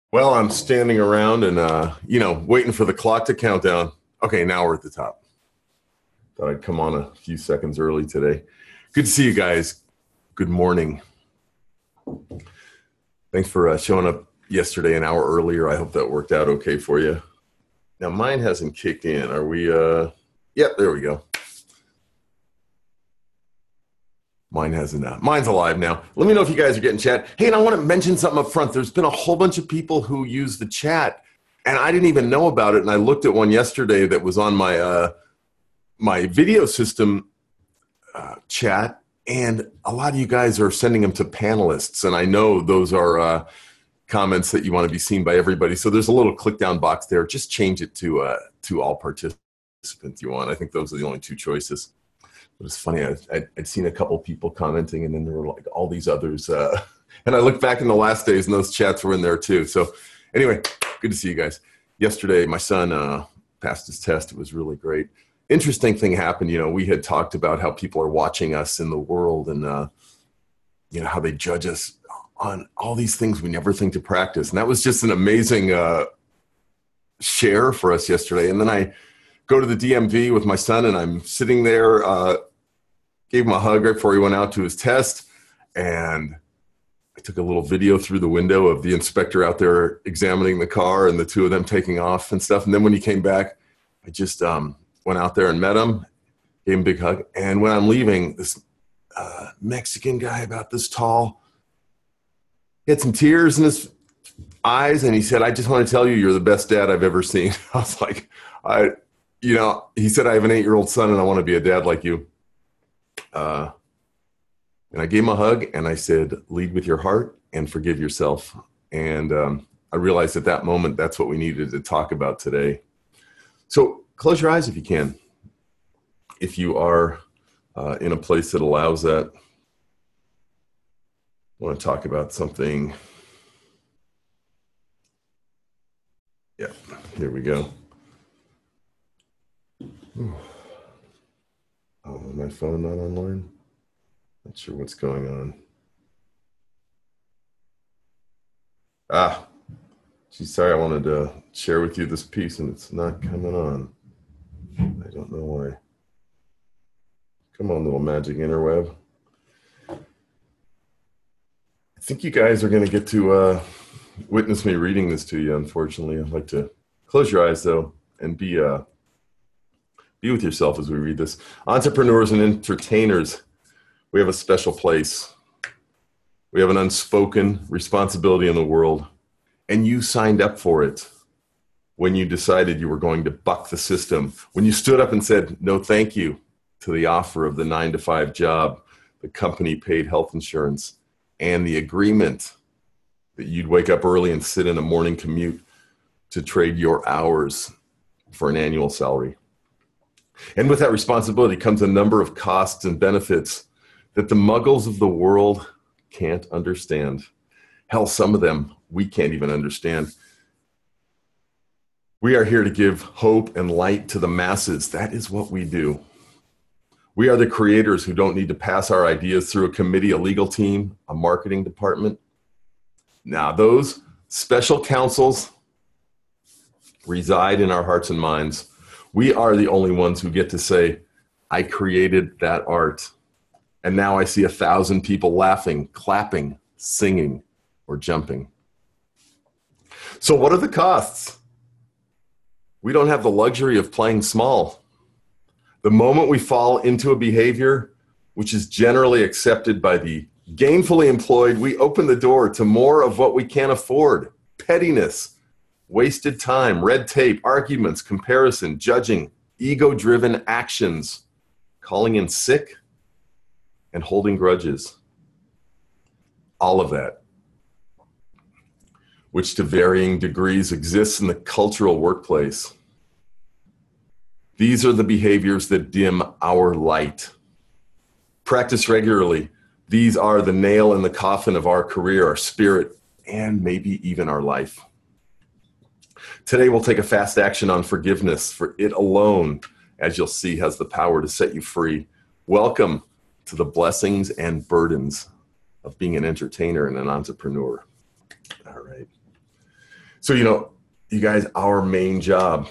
Well, I'm standing around and, waiting for the clock to count down. Okay, now we're at the top. Thought I'd come on a few seconds early today. Good to see you guys. Good morning. Thanks for showing up yesterday an hour earlier. I hope that worked out okay for you. Now, mine hasn't kicked in. Are we? Yep, there we go. Mine hasn't. Mine's alive now. Let me know if you guys are getting chat. Hey, and I want to mention something up front. There's been a whole bunch of people who use the chat, and I didn't even know about it. And I looked at one yesterday that was on my video system chat, and a lot of you guys are sending them to panelists. And I know those are comments that you want to be seen by everybody. So there's a little click down box there. Just change it to all participants you want. I think those are the only two choices. It was funny. I'd seen a couple people commenting, and then there were like all these others. And I looked back in the last days, and those chats were in there too. So anyway, good to see you guys. Yesterday, my son passed his test. It was really great. Interesting thing happened. We had talked about how people are watching us in the world, and how they judge us on all these things we never think to practice. And that was just an amazing share for us yesterday. And then I go to the DMV with my son, and I'm sitting there, gave him a hug right before he went out to his test. And I took a little video through the window of the inspector out there examining the car and the two of them taking off and stuff. And then when he came back, I just went out there and met him, gave him a big hug. And when I'm leaving, this Mexican guy about this tall, he had some tears in his eyes, and he said, "I just want to tell you, you're the best dad I've ever seen." I was like, he said, "I have an 8-year-old son, and I want to be a dad like you." And I gave him a hug, and I said, "Lead with your heart and forgive yourself." And I realized at that moment, that's what we needed to talk about today. So close your eyes if you can. If you are in a place that allows that, I want to talk about something. Yeah, here we go. Oh, my phone not online? Not sure what's going on. Geez, sorry, I wanted to share with you this piece, and it's not coming on. I don't know why. Come on, little magic interweb. I think you guys are going to get to witness me reading this to you, unfortunately. I'd like to close your eyes, though, and be with yourself as we read this. Entrepreneurs and entertainers, we have a special place. We have an unspoken responsibility in the world, and you signed up for it when you decided you were going to buck the system, when you stood up and said, "No, thank you," to the offer of the 9-to-5 job, the company-paid health insurance, and the agreement that you'd wake up early and sit in a morning commute to trade your hours for an annual salary. And with that responsibility comes a number of costs and benefits that the muggles of the world can't understand. Hell, some of them we can't even understand. We are here to give hope and light to the masses. That is what we do. We are the creators who don't need to pass our ideas through a committee, a legal team, a marketing department. Now, those special counsels reside in our hearts and minds. We are the only ones who get to say, "I created that art, and now I see 1,000 people laughing, clapping, singing, or jumping." So what are the costs? We don't have the luxury of playing small. The moment we fall into a behavior which is generally accepted by the gainfully employed, we open the door to more of what we can't afford: pettiness, wasted time, red tape, arguments, comparison, judging, ego-driven actions, calling in sick, and holding grudges. All of that, which to varying degrees exists in the cultural workplace. These are the behaviors that dim our light. Practice regularly. These are the nail in the coffin of our career, our spirit, and maybe even our life. Today, we'll take a fast action on forgiveness, for it alone, as you'll see, has the power to set you free. Welcome to the blessings and burdens of being an entertainer and an entrepreneur. All right. So, you guys, our main job,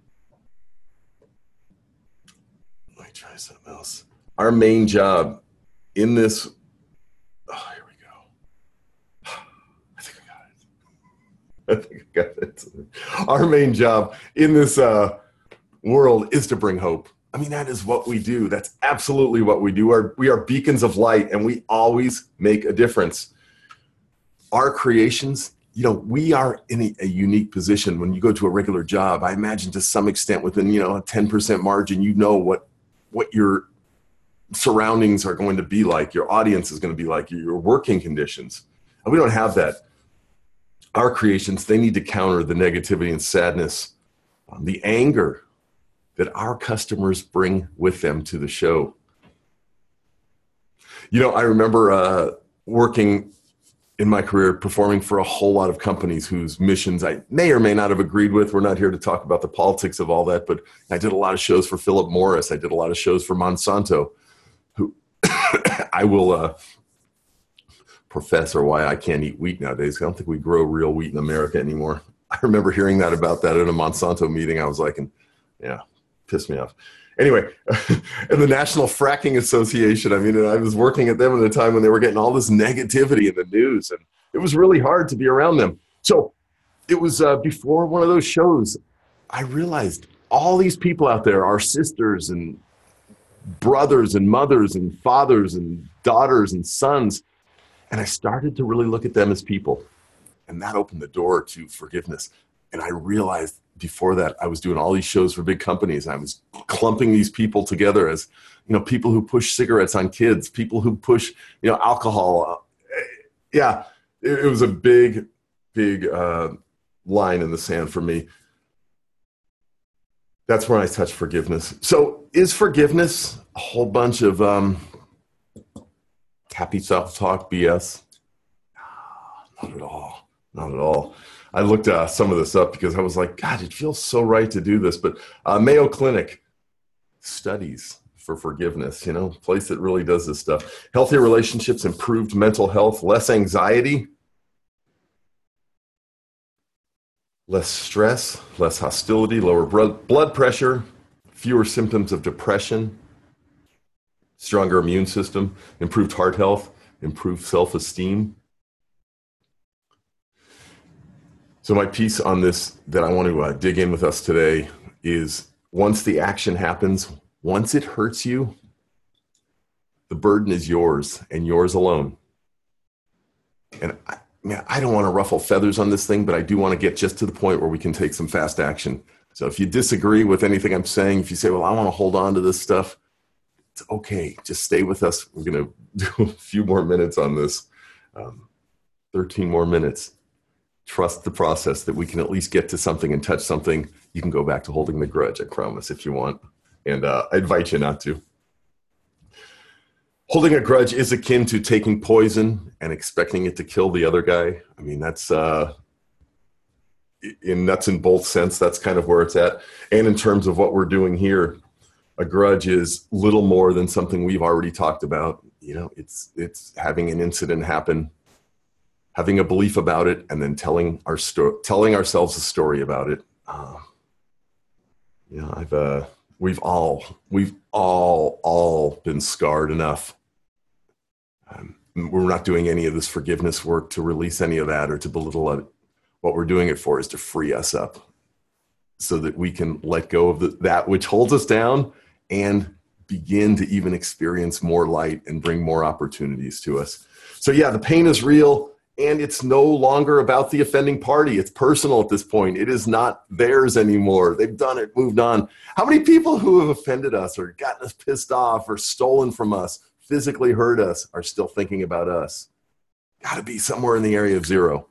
let me try something else. Our main job in this, oh, here we go. I think I got it. Our main job in this world is to bring hope. I mean, that is what we do. That's absolutely what we do. We are beacons of light, and we always make a difference. Our creations, we are in a unique position. When you go to a regular job, I imagine to some extent within, a 10% margin, what your surroundings are going to be like, your audience is going to be like, your working conditions. And we don't have that. Our creations, they need to counter the negativity and sadness, the anger that our customers bring with them to the show. I remember working in my career, performing for a whole lot of companies whose missions I may or may not have agreed with. We're not here to talk about the politics of all that, but I did a lot of shows for Philip Morris. I did a lot of shows for Monsanto, who I will profess or why I can't eat wheat nowadays. I don't think we grow real wheat in America anymore. I remember hearing about that at a Monsanto meeting. I was like, yeah, pissed me off. Anyway, and the National Fracking Association, I was working at them at a time when they were getting all this negativity in the news, and it was really hard to be around them. So it was before one of those shows, I realized all these people out there are sisters and brothers and mothers and fathers and daughters and sons. And I started to really look at them as people. And that opened the door to forgiveness. And I realized before that, I was doing all these shows for big companies. And I was clumping these people together as, people who push cigarettes on kids, people who push, alcohol. Yeah, it was a big, big line in the sand for me. That's when I touched forgiveness. So is forgiveness a whole bunch of happy self-talk BS? Not at all. Not at all. I looked some of this up because I was like, God, it feels so right to do this. But Mayo Clinic studies for forgiveness, place that really does this stuff. Healthier relationships, improved mental health, less anxiety, less stress, less hostility, lower blood pressure, fewer symptoms of depression, stronger immune system, improved heart health, improved self-esteem. So my piece on this that I want to dig in with us today is once the action happens, once it hurts you, the burden is yours and yours alone. And I don't want to ruffle feathers on this thing, but I do want to get just to the point where we can take some fast action. So if you disagree with anything I'm saying, if you say, well, I want to hold on to this stuff, it's okay. Just stay with us. We're going to do a few more minutes on this, 13 more minutes. Trust the process that we can at least get to something and touch something. You can go back to holding the grudge, I promise, if you want. And I invite you not to. Holding a grudge is akin to taking poison and expecting it to kill the other guy. I mean, that's in nuts and bolts sense, that's kind of where it's at. And in terms of what we're doing here, a grudge is little more than something we've already talked about. It's having an incident happen, having a belief about it, and then telling ourselves a story about it. We've all been scarred enough. We're not doing any of this forgiveness work to release any of that or to belittle it. What we're doing it for is to free us up so that we can let go of that which holds us down and begin to even experience more light and bring more opportunities to us. So yeah, the pain is real. And it's no longer about the offending party. It's personal at this point. It is not theirs anymore. They've done it, moved on. How many people who have offended us or gotten us pissed off or stolen from us, physically hurt us, are still thinking about us? Got to be somewhere in the area of zero.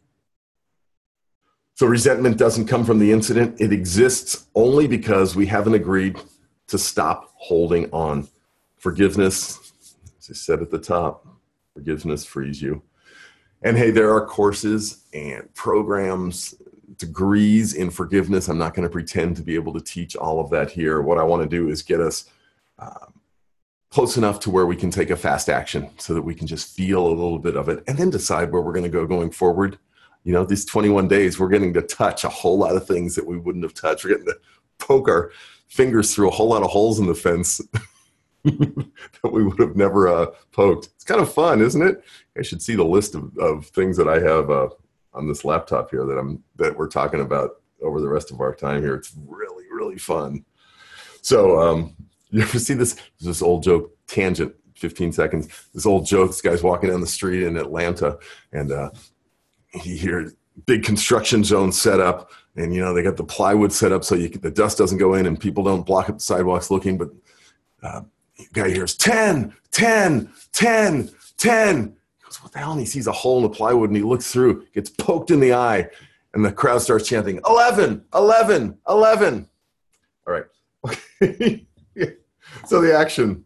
So resentment doesn't come from the incident. It exists only because we haven't agreed to stop holding on. Forgiveness, as I said at the top, forgiveness frees you. And hey, there are courses and programs, degrees in forgiveness. I'm not going to pretend to be able to teach all of that here. What I want to do is get us close enough to where we can take a fast action so that we can just feel a little bit of it and then decide where we're going to go going forward. You know, these 21 days, we're getting to touch a whole lot of things that we wouldn't have touched. We're getting to poke our fingers through a whole lot of holes in the fence that we would have never poked. It's kind of fun, isn't it? I should see the list of things that I have on this laptop here that we're talking about over the rest of our time here. It's really, really fun. So you ever see this old joke, tangent, 15 seconds. This old joke, this guy's walking down the street in Atlanta, and he hears big construction zone set up, and, you know, they got the plywood set up so the dust doesn't go in and people don't block up the sidewalks looking, but the guy hears 10, 10, 10, 10. He goes, what the hell? And he sees a hole in the plywood, and he looks through, gets poked in the eye, and the crowd starts chanting, 11, 11, 11. All right. Okay. So the action.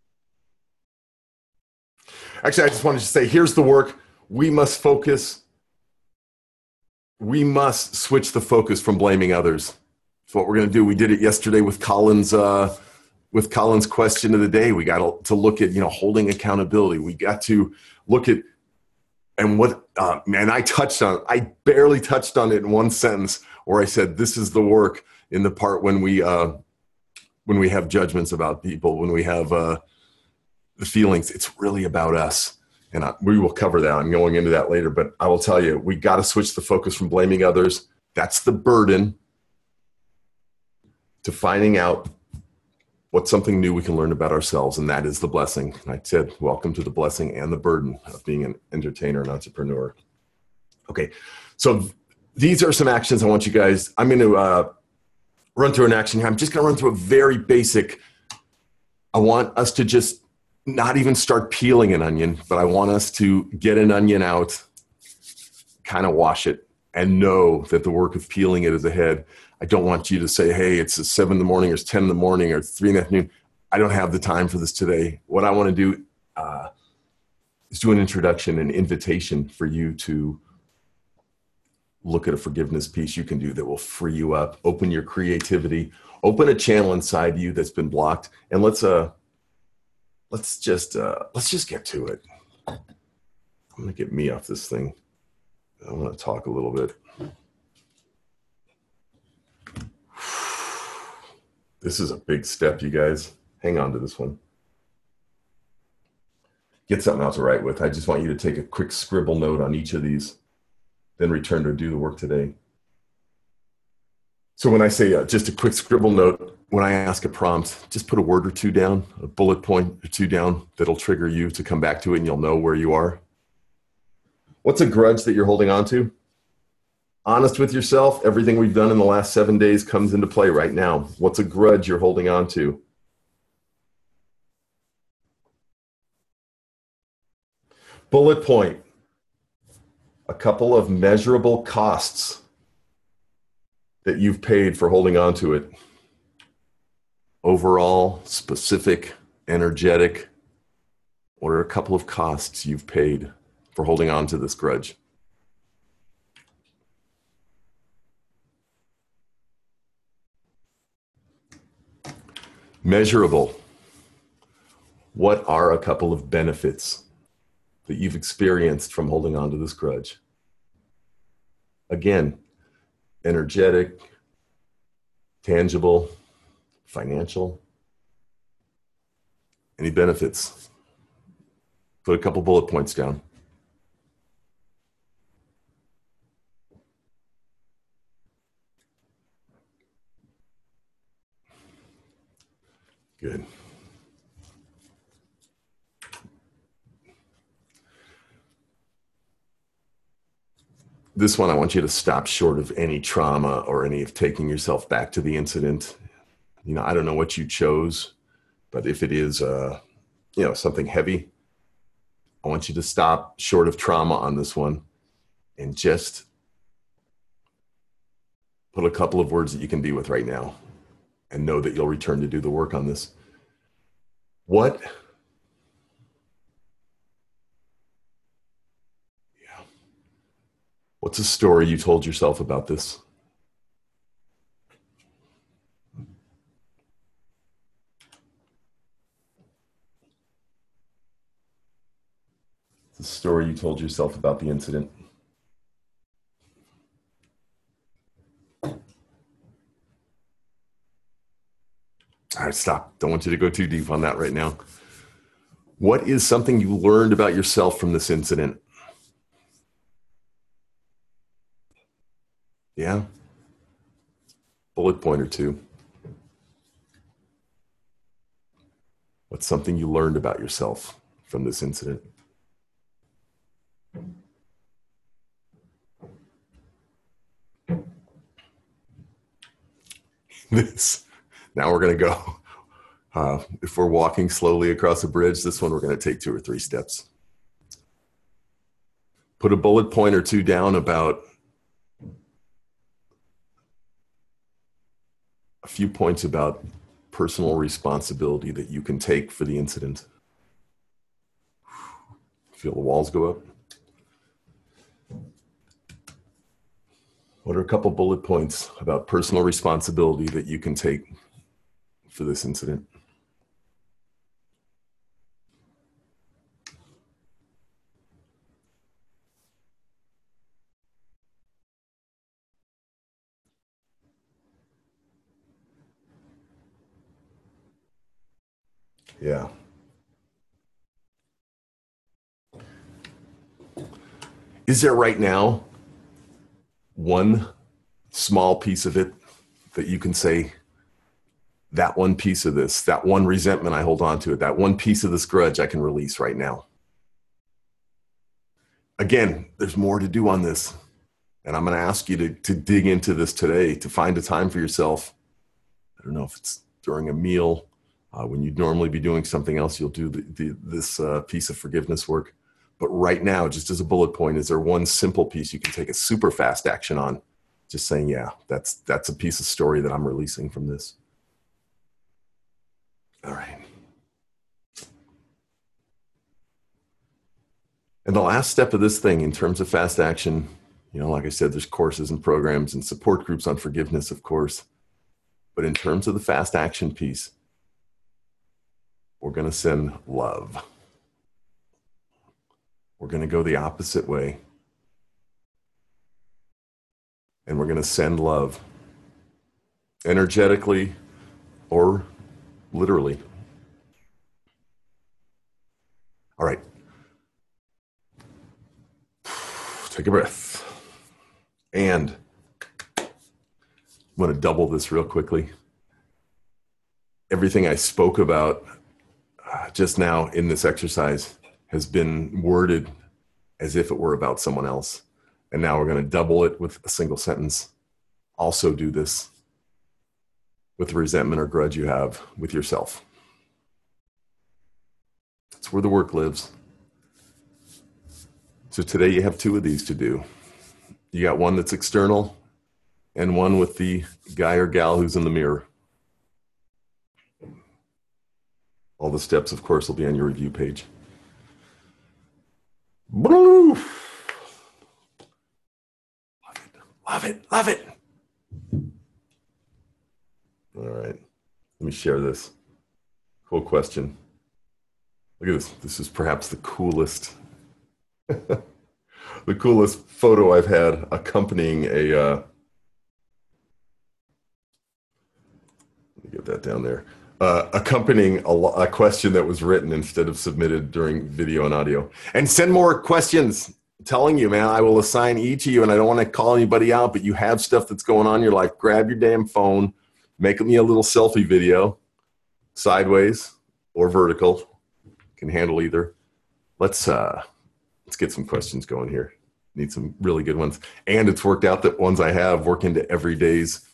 Actually, I just wanted to say, here's the work. We must focus. We must switch the focus from blaming others. That's what we're going to do. We did it yesterday with Colin's question of the day. We got to look at, holding accountability. We got to look at, and what, man, I barely touched on it in one sentence where I said, this is the work in the part when we have judgments about people, when we have the feelings. It's really about us. And we will cover that. I'm going into that later, but I will tell you, we got to switch the focus from blaming others. That's the burden, to finding out what's something new we can learn about ourselves. And that is the blessing. And I said, welcome to the blessing and the burden of being an entertainer and entrepreneur. Okay. So these are some actions I want you guys, I'm going to run through an action here. I'm just going to run through a very basic. I want us to just not even start peeling an onion, but I want us to get an onion out, kind of wash it, and know that the work of peeling it is ahead. I don't want you to say, hey, it's 7 in the morning or it's 10 in the morning or 3 in the afternoon. I don't have the time for this today. What I want to do is do an introduction, an invitation for you to look at a forgiveness piece you can do that will free you up, open your creativity, open a channel inside you that's been blocked, and let's just get to it. I'm going to get me off this thing. I want to talk a little bit. This is a big step, you guys. Hang on to this one. Get something else to write with. I just want you to take a quick scribble note on each of these, then return to do the work today. So when I say just a quick scribble note, when I ask a prompt, just put a word or two down, a bullet point or two down that'll trigger you to come back to it, and you'll know where you are. What's a grudge that you're holding on to? Honest with yourself. Everything we've done in the last 7 days comes into play right now. What's a grudge you're holding on to? Bullet point. A couple of measurable costs that you've paid for holding on to it. Overall, specific, energetic. What are a couple of costs you've paid for holding on to this grudge? Measurable. What are a couple of benefits that you've experienced from holding on to this grudge? Again, energetic, tangible, financial. Any benefits? Put a couple bullet points down. Good. This one, I want you to stop short of any trauma or any of taking yourself back to the incident. I don't know what you chose, but if it is, something heavy, I want you to stop short of trauma on this one and just put a couple of words that you can be with right now and know that you'll return to do the work on this. What's a story you told yourself about this? The story you told yourself about the incident. stop. Don't want you to go too deep on that right now. What is something you learned about yourself from this incident? Yeah. Bullet point or two. What's something you learned about yourself from this incident? Now we're going to go. If we're walking slowly across a bridge, this one we're going to take 2 or 3 steps. Put a bullet point or two down about a few points about personal responsibility that you can take for the incident. Feel the walls go up. What are a couple bullet points about personal responsibility that you can take for this incident? Yeah. Is there right now one small piece of it that you can say, that one piece of this, that one resentment I hold on to it, that one piece of this grudge I can release right now? Again, there's more to do on this. And I'm going to ask you to dig into this today, to find a time for yourself. I don't know if it's during a meal, when you'd normally be doing something else, you'll do this piece of forgiveness work. But right now, just as a bullet point, is there one simple piece you can take a super fast action on? Just saying, yeah, that's a piece of story that I'm releasing from this. All right. And the last step of this thing in terms of fast action, like I said, there's courses and programs and support groups on forgiveness, of course. But in terms of the fast action piece, we're going to send love. We're going to go the opposite way. And we're going to send love, energetically or literally. All right. Take a breath. And I'm going to double this real quickly. Everything I spoke about just now in this exercise has been worded as if it were about someone else. And now we're going to double it with a single sentence. Also do this with the resentment or grudge you have with yourself. That's where the work lives. So today you have 2 of these to do. You got one that's external and one with the guy or gal who's in the mirror. All the steps, of course, will be on your review page. Love it, love it, love it. All right, let me share this. Cool question. Look at this. This is perhaps the coolest, the coolest photo I've had accompanying a, let me get that down there. Accompanying a question that was written instead of submitted during video and audio. And send more questions. I'm telling you, man, I will assign each of you, and I don't want to call anybody out, but you have stuff that's going on in your life. Grab your damn phone, make me a little selfie video, sideways or vertical. Can handle either. Let's get some questions going here. Need some really good ones. And it's worked out that ones I have work into every day's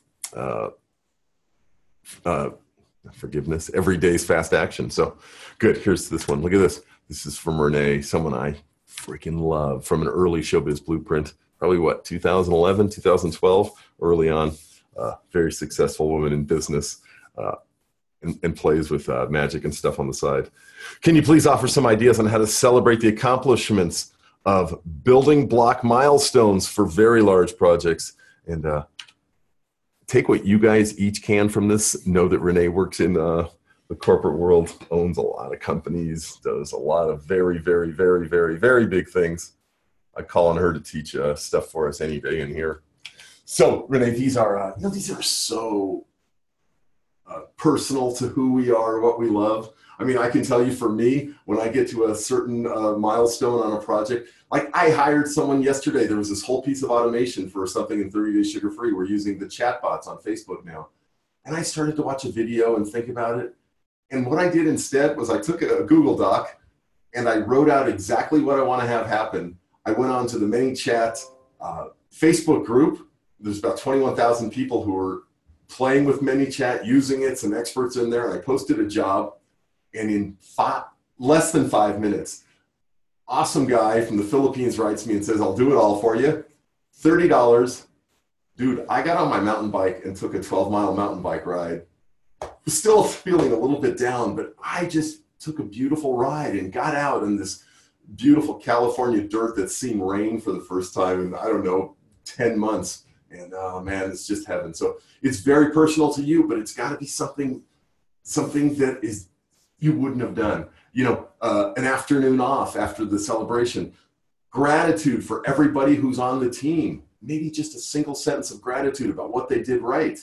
forgiveness, every day's fast action. So good. Here's this one. Look at this. This is from Renee, someone I freaking love, from an early Showbiz Blueprint. Probably 2011, 2012, early on. Very successful woman in business and plays with magic and stuff on the side. Can you please offer some ideas on how to celebrate the accomplishments of building block milestones for very large projects? And take what you guys each can from this. Know that Renee works in the corporate world, owns a lot of companies, does a lot of very, very, very, very, very big things. I call on her to teach stuff for us any day in here. So Renee, these are so personal to who we are, what we love. I mean, I can tell you for me, when I get to a certain milestone on a project, like I hired someone yesterday, there was this whole piece of automation for something in 30 Days Sugar Free. We're using the chatbots on Facebook now. And I started to watch a video and think about it. And what I did instead was I took a Google Doc and I wrote out exactly what I want to have happen. I went on to the ManyChat Facebook group. There's about 21,000 people who are playing with ManyChat, using it, some experts in there. I posted a job, and in less than 5 minutes, awesome guy from the Philippines writes me and says, I'll do it all for you. $30. Dude, I got on my mountain bike and took a 12-mile mountain bike ride. Was still feeling a little bit down, but I just took a beautiful ride and got out in this beautiful California dirt that's seen rain for the first time in, I don't know, 10 months. And oh man, it's just heaven. So it's very personal to you, but it's got to be something that is you wouldn't have done. You know, an afternoon off after the celebration, gratitude for everybody who's on the team. Maybe just a single sentence of gratitude about what they did right.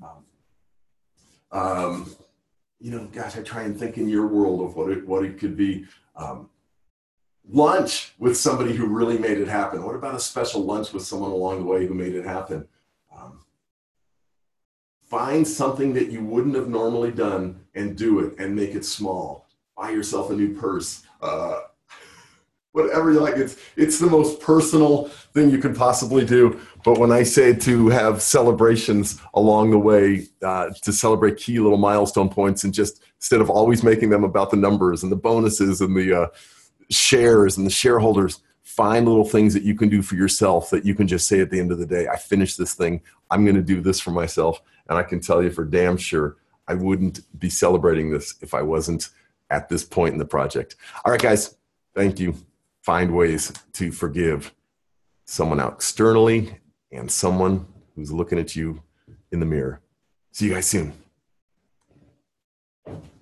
You know, gosh, I try and think in your world of what it could be. Lunch with somebody who really made it happen. What about a special lunch with someone along the way who made it happen? Find something that you wouldn't have normally done and do it and make it small. Buy yourself a new purse. Whatever you like. It's the most personal thing you can possibly do. But when I say to have celebrations along the way, to celebrate key little milestone points, and just instead of always making them about the numbers and the bonuses and the shares and the shareholders, find little things that you can do for yourself that you can just say at the end of the day, I finished this thing. I'm going to do this for myself. And I can tell you for damn sure, I wouldn't be celebrating this if I wasn't at this point in the project. All right, guys, thank you. Find ways to forgive someone out externally and someone who's looking at you in the mirror. See you guys soon.